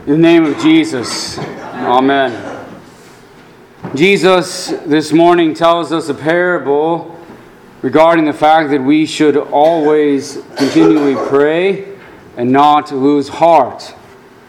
In the name of Jesus, amen. Jesus this morning tells us a parable regarding the fact that we should always continually pray and not lose heart.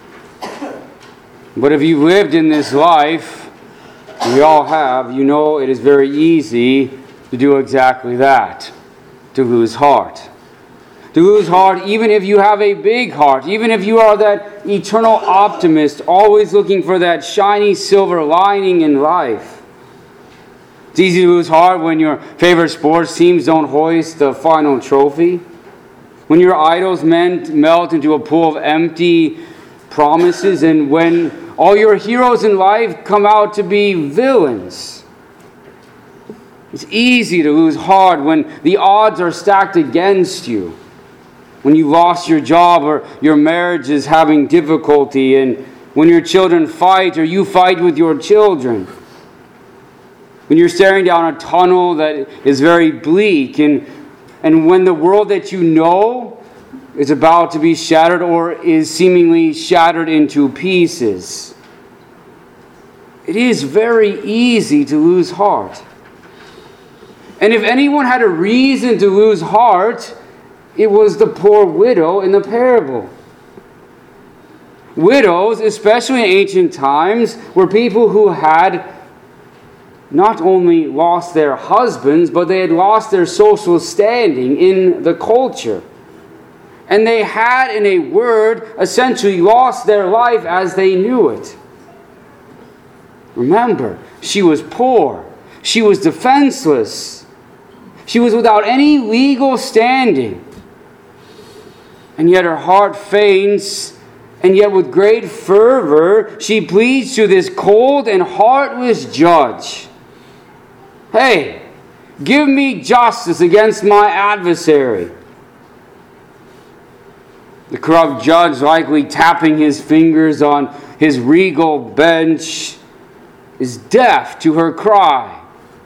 But if you've lived in this life, we all have, you know it is very easy to do exactly that, to lose heart. To lose heart even if you have a big heart, even if you are that eternal optimist, always looking for that shiny silver lining in life. It's easy to lose heart when your favorite sports teams don't hoist the final trophy. When your idols melt into a pool of empty promises, and when all your heroes in life come out to be villains. It's easy to lose heart when the odds are stacked against you. When you lost your job or your marriage is having difficulty, and when your children fight or you fight with your children. When you're staring down a tunnel that is very bleak, and when the world that you know is about to be shattered or is seemingly shattered into pieces. It is very easy to lose heart. And if anyone had a reason to lose heart, it was the poor widow in the parable. Widows, especially in ancient times, were people who had not only lost their husbands, but they had lost their social standing in the culture. And they had, in a word, essentially lost their life as they knew it. Remember, she was poor. She was defenseless. She was without any legal standing. And yet her heart faints, and yet with great fervor she pleads to this cold and heartless judge. Hey, give me justice against my adversary. The corrupt judge, likely tapping his fingers on his regal bench, is deaf to her cry.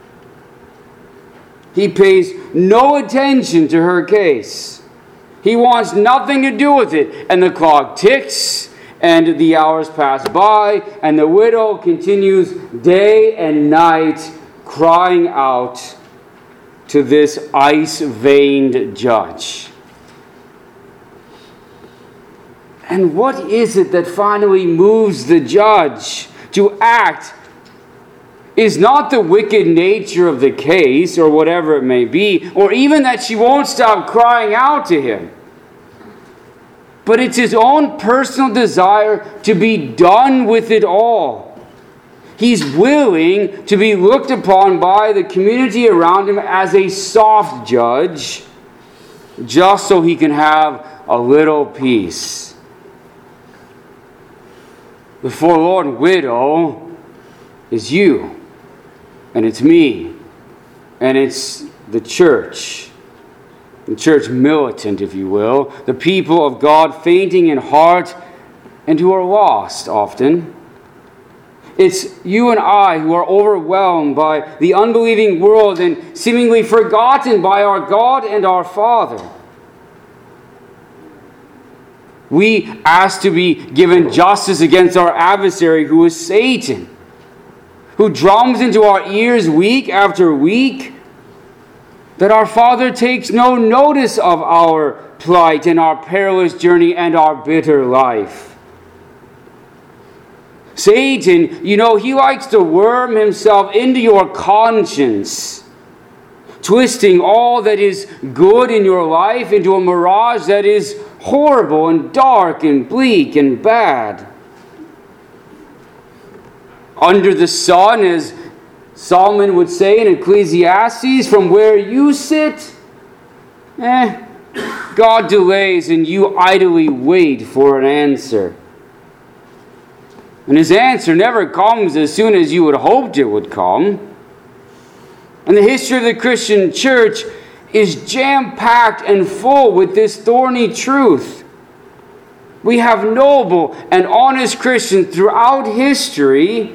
He pays no attention to her case. He wants nothing to do with it. And the clock ticks, and the hours pass by, and the widow continues day and night crying out to this ice-veined judge. And what is it that finally moves the judge to act? Is not the wicked nature of the case, or whatever it may be, or even that she won't stop crying out to him. But it's his own personal desire to be done with it all. He's willing to be looked upon by the community around him as a soft judge, just so he can have a little peace. The forlorn widow is you. And it's me. And it's the church militant, if you will. The people of God fainting in heart and who are lost often. It's you and I who are overwhelmed by the unbelieving world and seemingly forgotten by our God and our Father. We ask to be given justice against our adversary, who is Satan, who drums into our ears week after week that our Father takes no notice of our plight and our perilous journey and our bitter life. Satan, he likes to worm himself into your conscience, twisting all that is good in your life into a mirage that is horrible and dark and bleak and bad. Under the sun, as Solomon would say in Ecclesiastes, from where you sit, God delays and you idly wait for an answer. And his answer never comes as soon as you had hoped it would come. And the history of the Christian church is jam-packed and full with this thorny truth. We have noble and honest Christians throughout history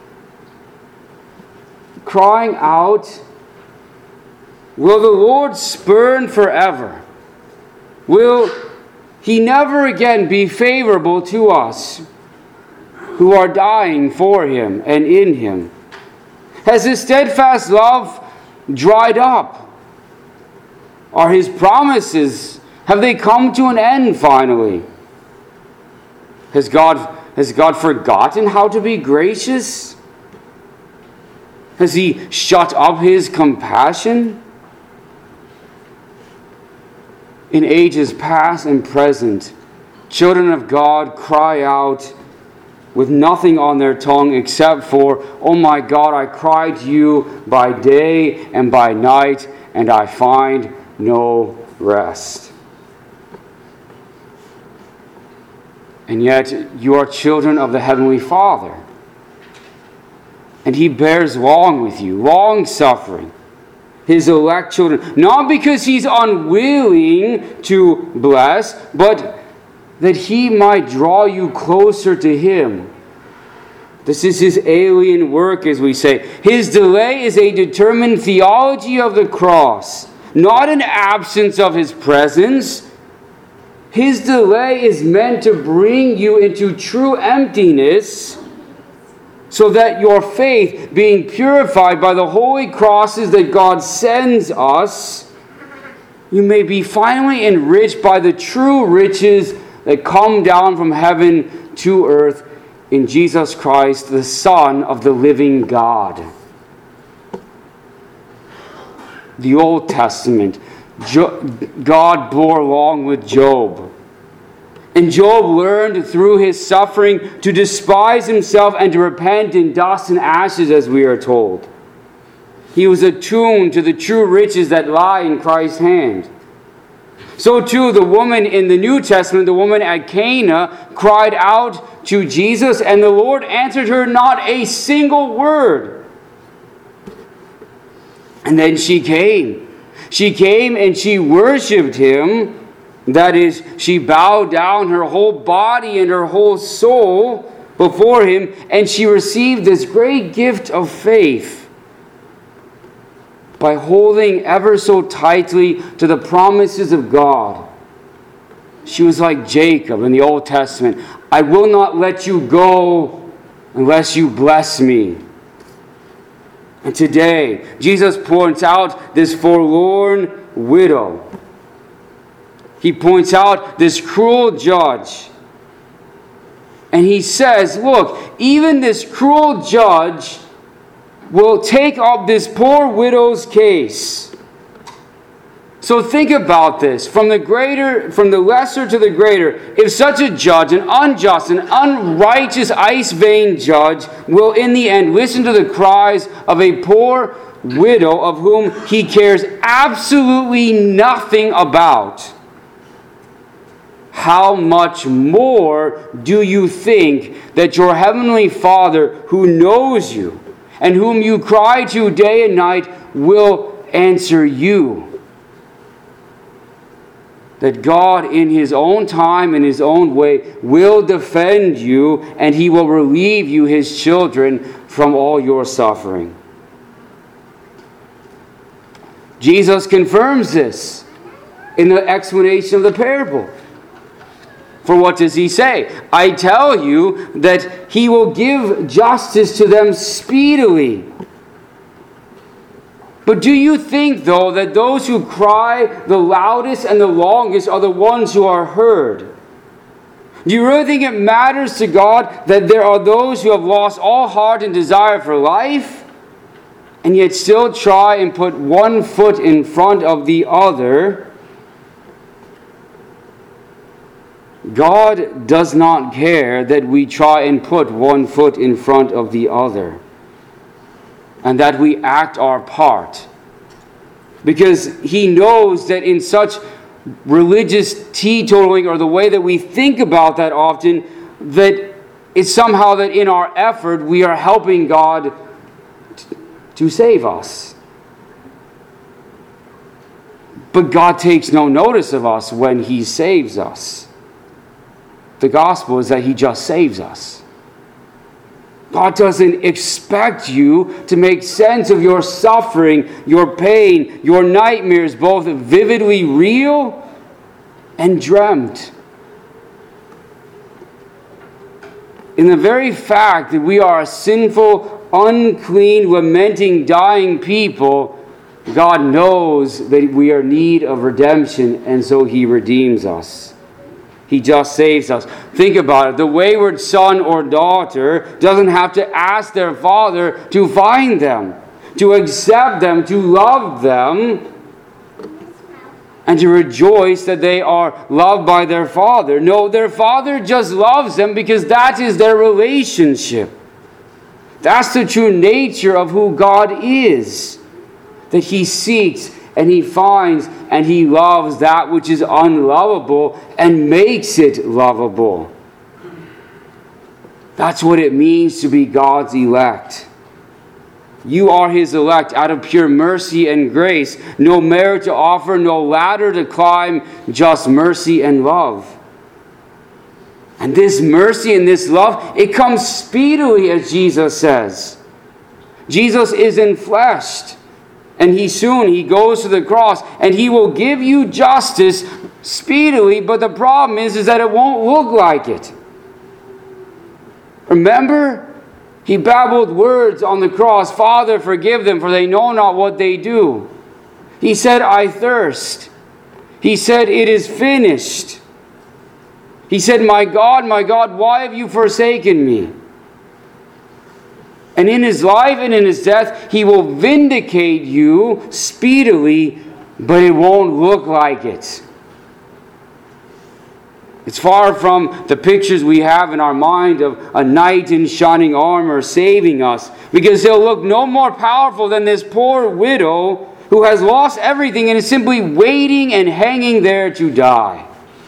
crying out, will the Lord spurn forever? Will he never again be favorable to us? who are dying for him and in him? Has his steadfast love dried up? Are his promises, have they come to an end finally? Has God forgotten how to be gracious? Has he shut up his compassion? In ages past and present, children of God cry out with nothing on their tongue except for, "Oh my God, I cry to you by day and by night, and I find no rest." And yet you are children of the Heavenly Father. And he bears long with you, long suffering, his elect children. Not because he's unwilling to bless, but that he might draw you closer to him. This is his alien work, as we say. His delay is a determined theology of the cross, not an absence of his presence. His delay is meant to bring you into true emptiness, so that your faith, being purified by the holy crosses that God sends us, you may be finally enriched by the true riches that come down from heaven to earth in Jesus Christ, the Son of the living God. The Old Testament, God bore along with Job. And Job learned through his suffering to despise himself and to repent in dust and ashes, as we are told. He was attuned to the true riches that lie in Christ's hand. So too, the woman in the New Testament, the woman at Cana, cried out to Jesus, and the Lord answered her not a single word. And then she came. She came and she worshipped him. That is, she bowed down her whole body and her whole soul before him, and she received this great gift of faith by holding ever so tightly to the promises of God. She was like Jacob in the Old Testament. "I will not let you go unless you bless me." And today, Jesus points out this forlorn widow. He points out this cruel judge. And he says, look, even this cruel judge will take up this poor widow's case. So think about this. From the lesser to the greater, if such a judge, an unjust, an unrighteous, ice-vein judge, will in the end listen to the cries of a poor widow of whom he cares absolutely nothing about, how much more do you think that your Heavenly Father, who knows you and whom you cry to day and night, will answer you? That God, in his own time, in his own way, will defend you, and he will relieve you, his children, from all your suffering. Jesus confirms this in the explanation of the parable. For what does he say? "I tell you that he will give justice to them speedily." But do you think, though, that those who cry the loudest and the longest are the ones who are heard? Do you really think it matters to God that there are those who have lost all heart and desire for life, and yet still try and put one foot in front of the other? God does not care that we try and put one foot in front of the other, and that we act our part, because he knows that in such religious teetotaling, or the way that we think about that often, that it's somehow that in our effort we are helping God to save us. But God takes no notice of us when he saves us. The gospel is that he just saves us. God doesn't expect you to make sense of your suffering, your pain, your nightmares, both vividly real and dreamt. In the very fact that we are a sinful, unclean, lamenting, dying people, God knows that we are in need of redemption, and so He redeems us. He just saves us. Think about it. The wayward son or daughter doesn't have to ask their father to find them, to accept them, to love them, and to rejoice that they are loved by their father. No, their father just loves them because that is their relationship. That's the true nature of who God is. That He seeks and He finds and He loves that which is unlovable and makes it lovable. That's what it means to be God's elect. You are His elect out of pure mercy and grace. No merit to offer, no ladder to climb, just mercy and love. And this mercy and this love, it comes speedily, as Jesus says. Jesus is enfleshed. And He goes to the cross, and He will give you justice speedily, but the problem is that it won't look like it. Remember? He babbled words on the cross, "Father, forgive them, for they know not what they do." He said, "I thirst." He said, "It is finished." He said, my God, why have you forsaken me?" And in His life and in His death, He will vindicate you speedily, but it won't look like it. It's far from the pictures we have in our mind of a knight in shining armor saving us, because He'll look no more powerful than this poor widow who has lost everything and is simply waiting and hanging there to die.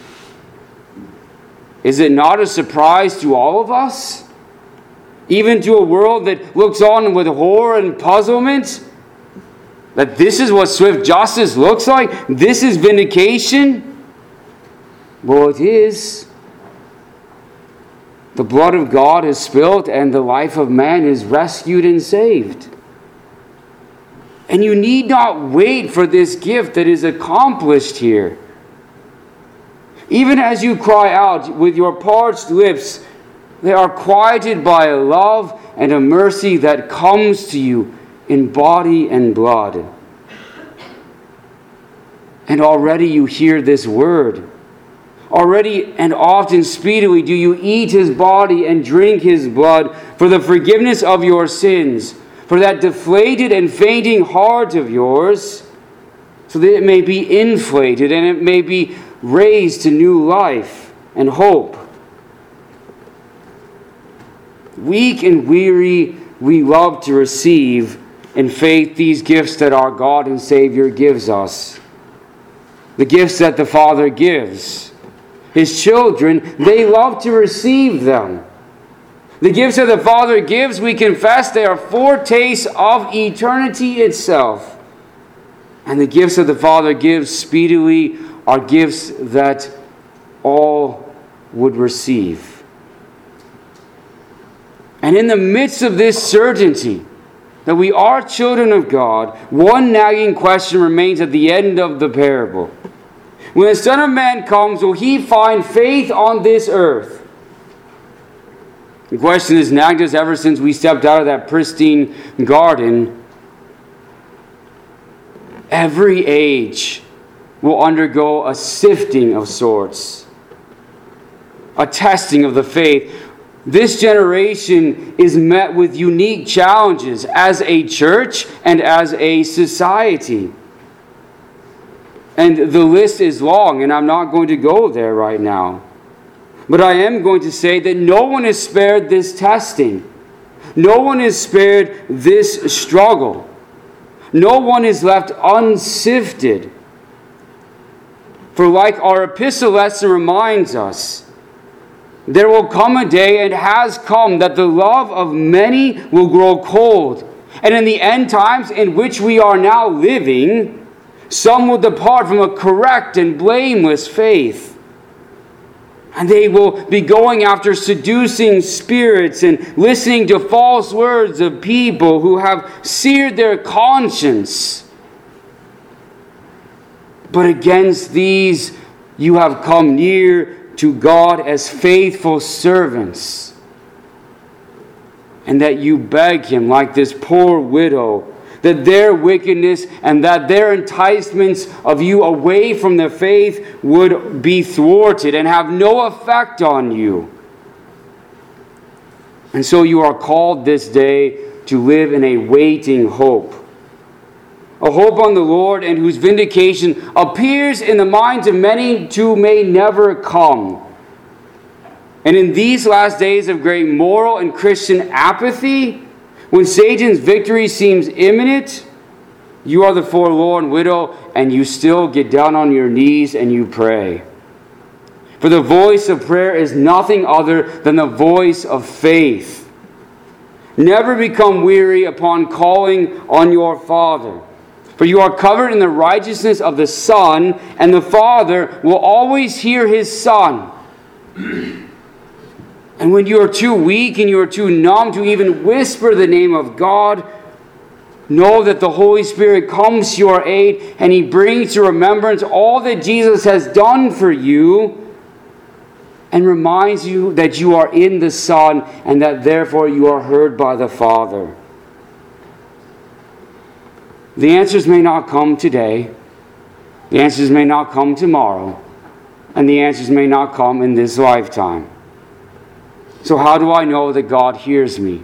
Is it not a surprise to all of us? Even to a world that looks on with horror and puzzlement? That this is what swift justice looks like? This is vindication? Well, it is. The blood of God is spilled and the life of man is rescued and saved. And you need not wait for this gift that is accomplished here. Even as you cry out with your parched lips, they are quieted by a love and a mercy that comes to you in body and blood. And already you hear this word. Already and often speedily do you eat His body and drink His blood for the forgiveness of your sins, for that deflated and fainting heart of yours, so that it may be inflated and it may be raised to new life and hope. Weak and weary, we love to receive in faith these gifts that our God and Savior gives us. The gifts that the Father gives. His children, they love to receive them. The gifts that the Father gives, we confess, they are foretastes of eternity itself. And the gifts that the Father gives speedily are gifts that all would receive. And in the midst of this certainty that we are children of God, one nagging question remains at the end of the parable. When the Son of Man comes, will He find faith on this earth? The question has nagged us ever since we stepped out of that pristine garden. Every age will undergo a sifting of sorts, a testing of the faith. This generation is met with unique challenges as a church and as a society. And the list is long, and I'm not going to go there right now. But I am going to say that no one is spared this testing. No one is spared this struggle. No one is left unsifted. For like our epistle lesson reminds us, there will come a day, and has come, that the love of many will grow cold. And in the end times in which we are now living, some will depart from a correct and blameless faith. And they will be going after seducing spirits and listening to false words of people who have seared their conscience. But against these you have come near to God as faithful servants. and that you beg him, like this poor widow, that their wickedness and that their enticements of you away from the faith would be thwarted and have no effect on you. And so you are called this day to live in a waiting hope. A hope on the Lord, and whose vindication appears in the minds of many who may never come. And in these last days of great moral and Christian apathy, when Satan's victory seems imminent, you are the forlorn widow, and you still get down on your knees and you pray. For the voice of prayer is nothing other than the voice of faith. Never become weary upon calling on your Father. For you are covered in the righteousness of the Son, and the Father will always hear his Son. And when you are too weak and you are too numb to even whisper the name of God, know that the Holy Spirit comes to your aid, and he brings to remembrance all that Jesus has done for you, and reminds you that you are in the Son, and that therefore you are heard by the Father. The answers may not come today, the answers may not come tomorrow, and the answers may not come in this lifetime. So how do I know that God hears me?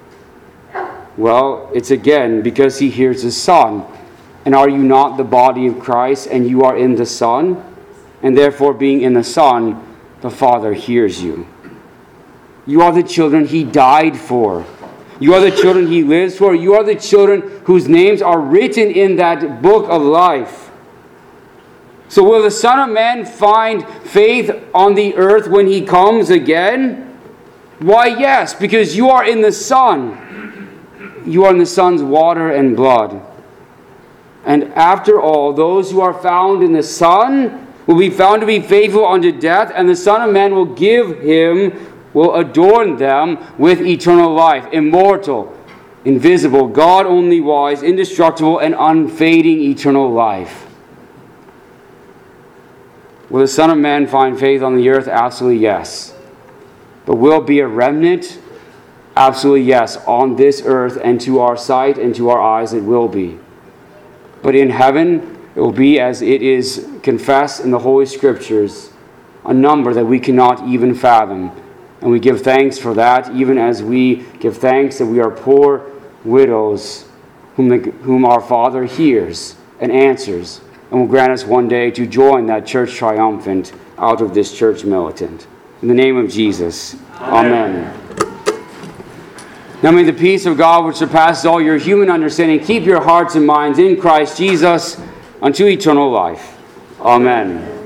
Well, it's again because he hears the Son. And are you not the body of Christ, and you are in the Son? And therefore, being in the Son, the Father hears you. You are the children he died for. You are the children he lives for. You are the children whose names are written in that book of life. So will the Son of Man find faith on the earth when he comes again? Why, yes, because you are in the Son. You are in the Son's water and blood. And after all, those who are found in the Son will be found to be faithful unto death, and the Son of Man will adorn them with eternal life, immortal, invisible, God only wise, indestructible, and unfading eternal life. Will the Son of Man find faith on the earth? Absolutely yes. But will be a remnant? Absolutely yes. On this earth, and to our sight and to our eyes it will be. But in heaven it will be as it is confessed in the Holy Scriptures, a number that we cannot even fathom. And we give thanks for that, even as we give thanks that we are poor widows whom our Father hears and answers, and will grant us one day to join that church triumphant out of this church militant. In the name of Jesus, Amen. Now may the peace of God, which surpasses all your human understanding, keep your hearts and minds in Christ Jesus unto eternal life. Amen.